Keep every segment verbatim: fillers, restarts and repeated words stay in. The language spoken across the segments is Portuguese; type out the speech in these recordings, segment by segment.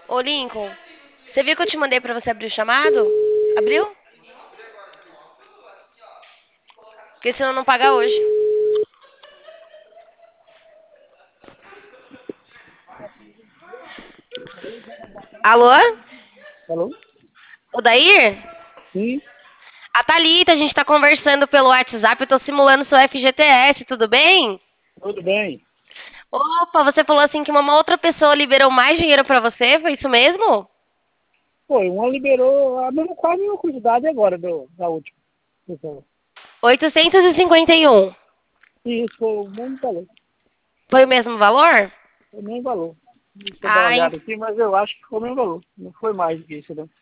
Ô, Lincoln, você viu que eu te mandei pra você abrir o chamado? Abriu? Porque senão não paga hoje. Alô? Alô? O Dair? Sim, A Thalita, a gente tá conversando pelo WhatsApp, eu tô simulando seu F G T S, tudo bem? tudo bem. Opa, você falou assim que uma outra pessoa liberou mais dinheiro pra você, foi isso mesmo? Foi, uma liberou a mesma, quase a mesma quantidade agora do, da última pessoa. oitocentos e cinquenta e um. E isso foi o mesmo valor. Foi o mesmo valor? Foi o mesmo valor. Deixa eu dar uma Ah, en- olhada aqui, mas eu acho que foi o mesmo valor. Não foi mais do que isso, não.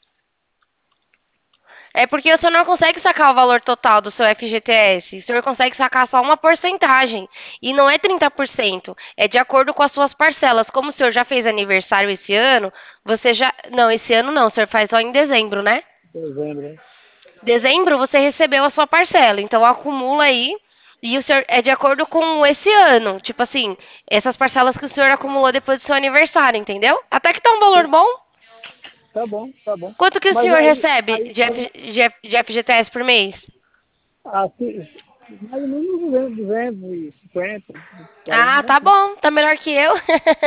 é porque o senhor não consegue sacar o valor total do seu F G T S. O senhor consegue sacar só uma porcentagem. E não é trinta por cento. É de acordo com as suas parcelas. Como o senhor já fez aniversário esse ano, você já. Não, esse ano não. O senhor faz só em dezembro, né? Dezembro, né? Dezembro você recebeu a sua parcela. Então acumula aí. E o senhor é de acordo com esse ano. Tipo assim, essas parcelas que o senhor acumulou depois do seu aniversário, entendeu? Até que tá um valor bom. Tá bom, tá bom. Quanto que o Mas senhor aí, recebe aí, de, aí F, de, F- de F G T S por mês? assim, mais ou menos duzentos, duzentos e cinquenta, Ah, quarenta, tá assim. bom, tá melhor que eu.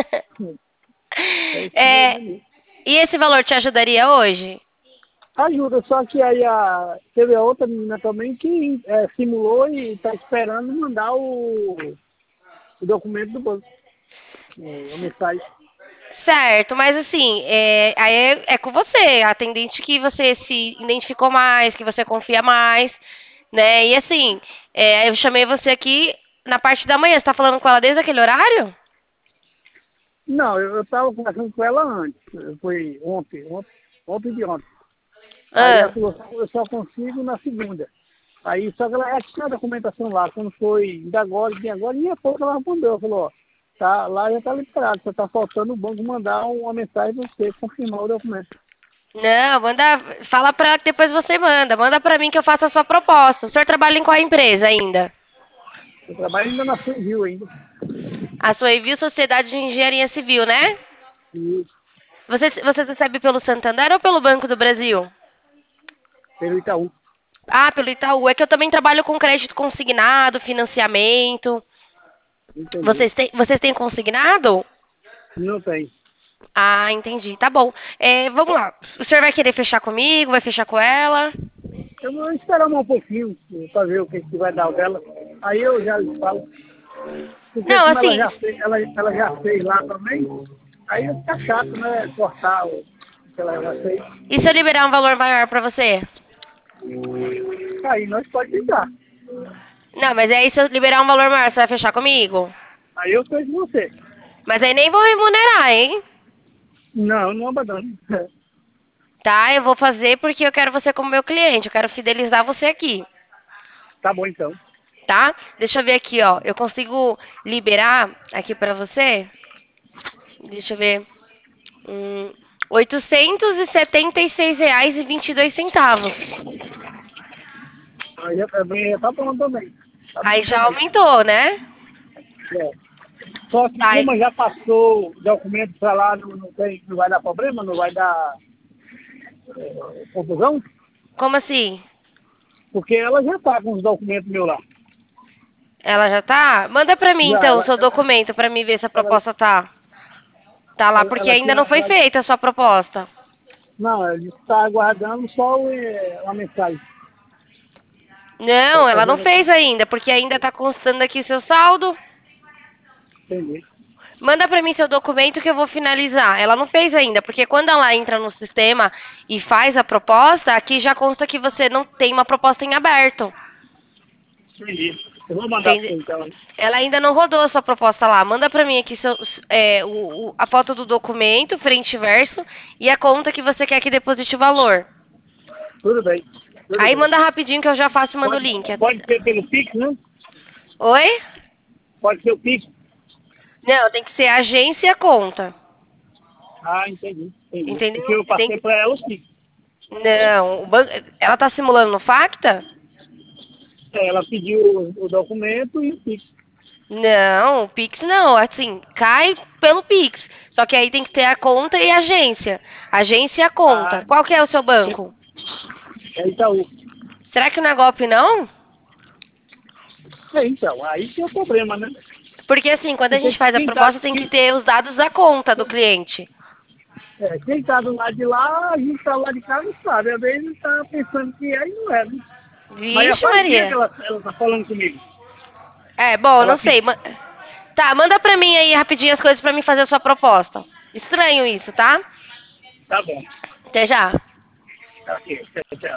É isso mais ou É, menos. e esse valor te ajudaria hoje? Ajuda, só que aí a, teve a outra menina também que é, simulou e está esperando mandar o, o documento do banco, é, a mensagem. Certo, mas assim, é, aí é, é com você, a atendente que você se identificou mais, que você confia mais, né? E assim, é, eu chamei você aqui na parte da manhã, você tá falando com ela desde aquele horário? Não, eu estava conversando com ela antes, foi ontem, ontem, ontem de ontem. Aí ela Ah, falou, eu só consigo na segunda. Aí só que ela já tinha a documentação lá, quando foi ainda agora, de agora, e a pouco ela respondeu, falou, ó, tá, lá já está liberado, só está faltando o banco mandar uma mensagem para você confirmar o documento. não, manda, fala pra ela que depois você manda, manda pra mim que eu faço a sua proposta. O senhor trabalha em qual empresa ainda? Eu trabalho ainda na Civil ainda. A sua Envio Sociedade de Engenharia Civil, né? E Você, você recebe pelo Santander ou pelo Banco do Brasil? pelo Itaú. Ah, pelo Itaú. É que eu também trabalho com crédito consignado, financiamento. Entendi. Vocês têm, vocês têm consignado? Não tem. Ah, entendi. Tá bom. É, vamos lá. O senhor vai querer fechar comigo? Vai fechar com ela? Eu vou esperar um pouquinho para ver o que, que vai dar o dela. Aí eu já lhe falo. Porque Não, como ela assim. já fez, ela, ela já fez lá também, aí fica chato, né? Cortar o que ela já fez. E se eu liberar um valor maior pra você? Aí nós pode ligar. Não, mas aí se eu liberar um valor maior, você vai fechar comigo? Aí eu vejo você. Mas aí nem vou remunerar, hein? Não, não abandono. Tá? Eu vou fazer porque eu quero você como meu cliente. Eu quero fidelizar você aqui. Tá bom então. Tá? Deixa eu ver aqui, ó. Eu consigo liberar aqui pra você? Deixa eu ver. Hum, oitocentos e setenta e seis reais e vinte e dois centavos. Aí já, também já tá bom também. Tá bom Aí já também. aumentou, né? É. Só que Tá. como já passou o documento para lá, não, não, tem, não vai dar problema, não vai dar é, confusão, Como assim? porque ela já tá com os documentos meus lá. Ela já tá? Manda pra mim Já, então o ela, seu ela, documento pra mim ver se a ela, proposta tá tá lá, ela, porque ela ainda tinha. não foi Ela, feita a sua proposta. não, ela está aguardando só o, é, uma mensagem. Não, Para ela não ver fez aqui. ainda, porque ainda tá constando aqui seu saldo. Entendi. Manda pra mim seu documento que eu vou finalizar. Ela não fez ainda, porque quando ela entra no sistema e faz a proposta, aqui já consta que você não tem uma proposta em aberto. Entendi. Eu vou mandar para Entende? você então. Ela ainda não rodou a sua proposta lá. Manda pra mim aqui seu, é, o, o- a foto do documento, frente e verso, e a conta que você quer que deposite o valor. Tudo bem. Tudo Aí bem. manda rapidinho que eu já faço e mando o Pode, link. pode ser pelo Pix, né? Oi? Pode ser o Pix. Não, tem que ser a agência e a conta. Ah, entendi. Entendi. Porque Entendeu? eu Tem passei que... para ela o Pix. Não, o ban- ela tá simulando no Facta? É, ela pediu o, o documento e o Pix. Não, o Pix não. Assim, cai pelo Pix. Só que aí tem que ter a conta e a agência. Agência e a conta. Ah, Qual que é o seu banco? é Itaú. Será que não é golpe, não? É, então, aí tem o problema, né? Porque assim, quando a Porque gente faz a quem tá, proposta, tem que quem, ter os dados da conta do cliente. é, quem tá do lado de lá, a gente tá lá de cá não sabe. Às vezes tá pensando que é e não é, né? Mas já Vixe, faz dia que Maria. ela, ela tá falando comigo. É, bom, eu não Ela sei. fica. Ma- Tá, manda pra mim aí rapidinho as coisas pra mim fazer a sua proposta. Estranho isso, tá? Tá bom. Até já. Tá ok. Tchau, tchau.